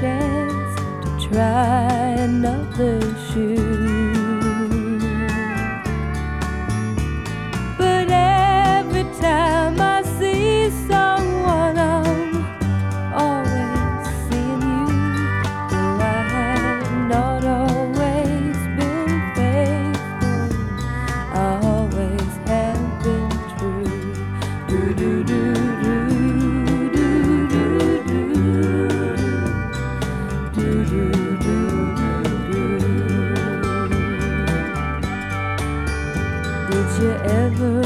chance to try another shoe. But every time I see someone, I'm always seeing you. Though I have not always been faithful, I always have been true. Do do do do do do do do do do. Did you ever